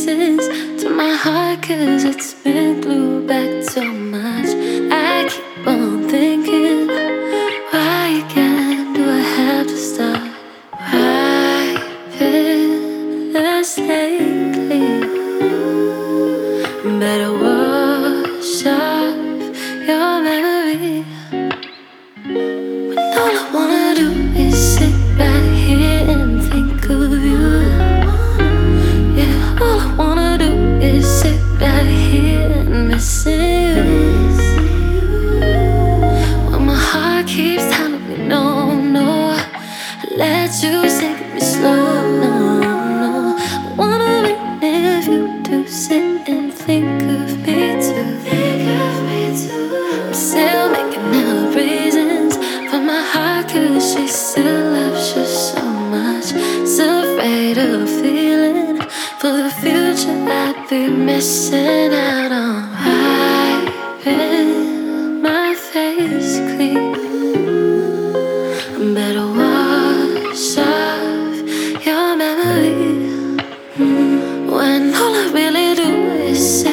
pieces to my heart, 'cause it's been glued back so much. I keep on thinking, why again do I have to start wiping this lately? Better wash off your memory. When all I wanna do is sit right here and think of you. Yeah, all I wanna do is sit right here and missing you. Well, my heart keeps telling me no, no. I let you sink me slow, no, no. I wanna be near you to sit and think of me too. I'm still making up reasons for my heart, 'cause she still loves you so much. So afraid of feeling for the future I'd be missing out on. Wiping my face clean. Better wash off your memory. When all I really do is say